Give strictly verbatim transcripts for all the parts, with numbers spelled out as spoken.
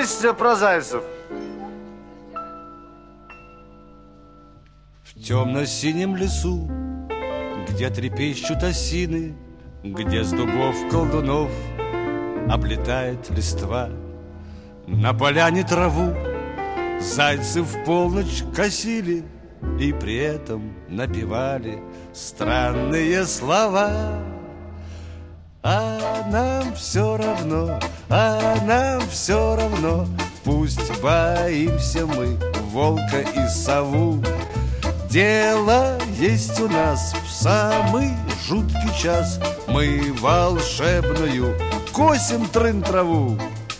есть про зайцев? В темно-синем лесу, где трепещут осины, где с дубов колдунов облетает листва, на поляне траву зайцы в полночь косили и при этом напевали странные слова. А нам все равно, а нам все равно, пусть боимся мы волка и сову. Дело есть у нас в самый жуткий час, мы волшебную косим трын-траву.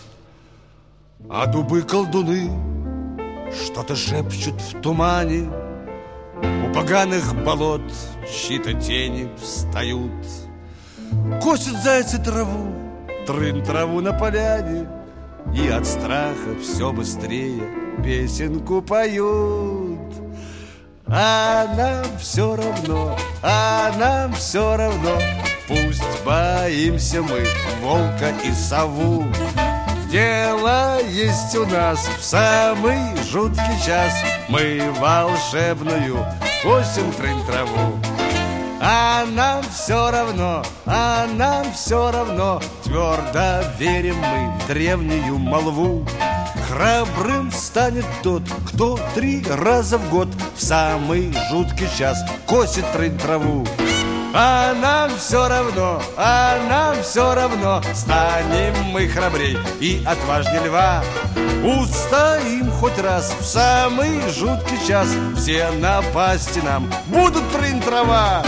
А дубы-колдуны что-то шепчут в тумане, у поганых болот чьи-то тени встают. Косят зайцы траву, трын-траву на поляне, и от страха все быстрее песенку поют. А нам все равно, а нам все равно, пусть боимся мы волка и сову. Дело есть у нас в самый жуткий час, мы волшебную косим трын-траву. А нам все равно, а нам все равно, твердо верим мы в древнюю молву. Храбрым станет тот, кто три раза в год в самый жуткий час косит трын-траву. А нам все равно, а нам все равно, станем мы храбрей и отважней льва. Устоим хоть раз в самый жуткий час, все напасти нам будут трын-трава.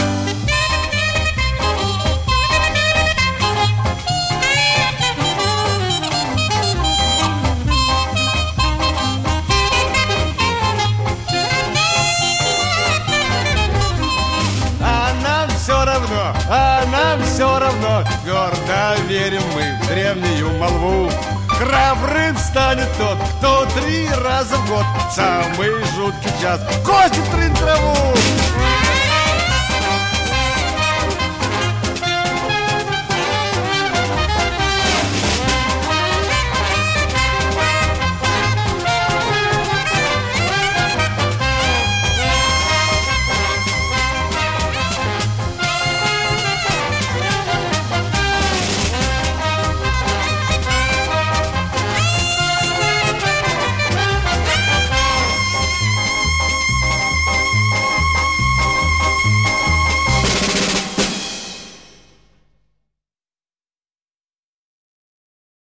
А нам все равно, твердо верим мы в древнюю молву. Храбрым станет тот, кто три раза в год в самый жуткий час косит трын-траву.